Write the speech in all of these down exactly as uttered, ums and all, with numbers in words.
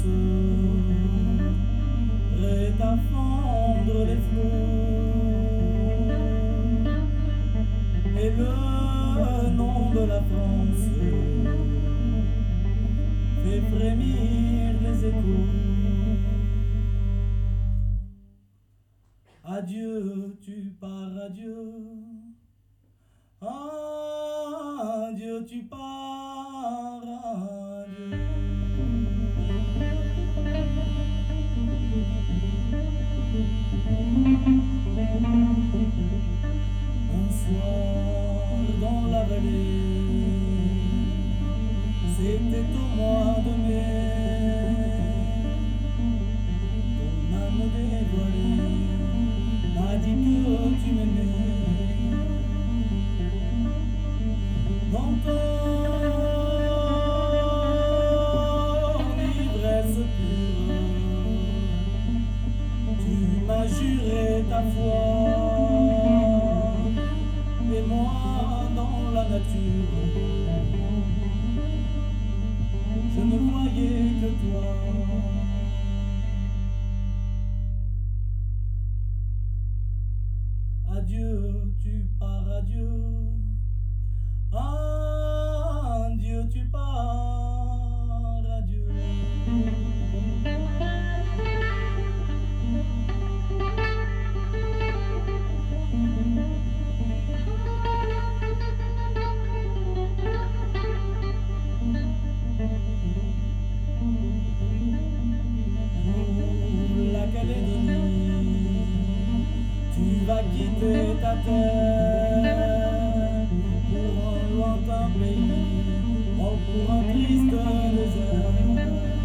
France, prête à fendre les flots, et le nom de la France fait frémir les échos. Adieu, tu pars, adieu. Adieu, tu pars, adieu. Un soir dans la vallée, c'était au mois de mai, ton âme dévoilée m'a dit que tu m'aimais. Dans ton ivresse pure, tu m'as juré ta foi, et moi dans la nature, je ne voyais que toi. Adieu, tu pars, adieu. Adieu, tu pars, adieu. Pour la Calédonie, tu vas quitter ta terre pour un lointain pays, oh, pour un triste désert.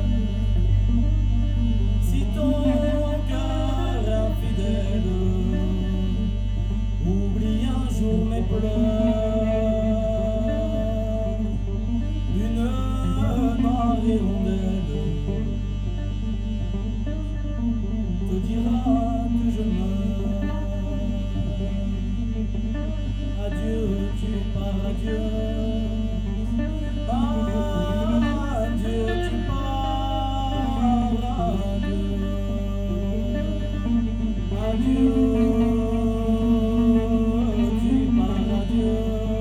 Si ton cœur infidèle oublie un jour mes pleurs, une noire hirondelle te dira que je meurs. Adieu, tu pars, adieu. Adieu, tu pars, adieu. Adieu, tu pars, adieu.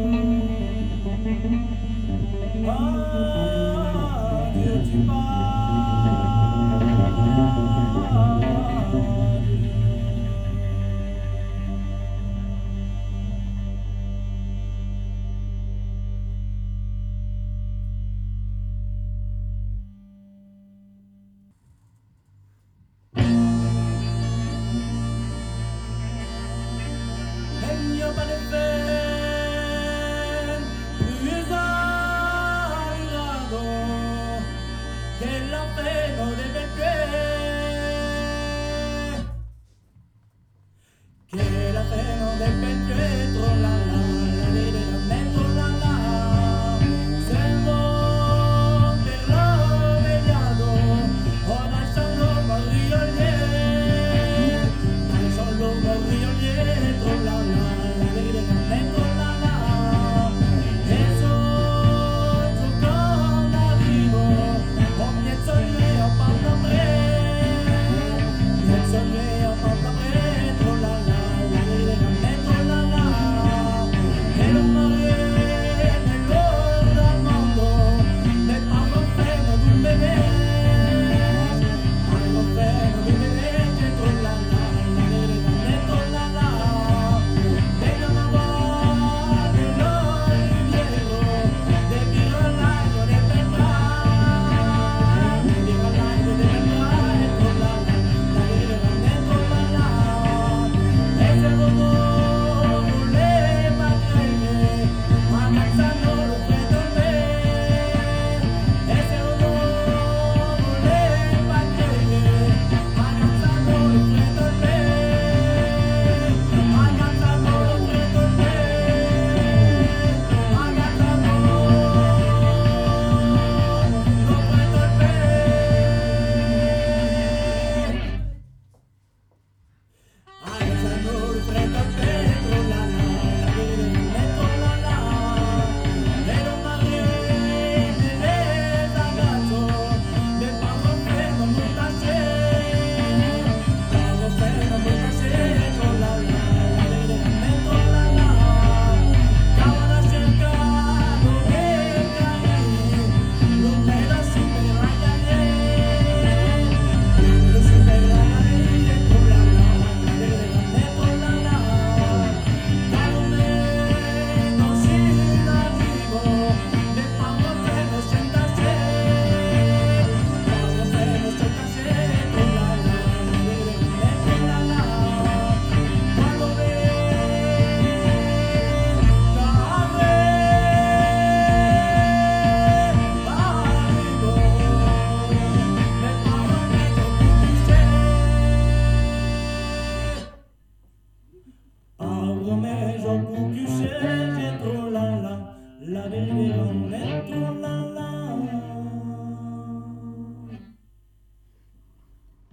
Adieu, tu pars, adieu. mais j'en couche, j'ai trop la la, la vérité en est trop la.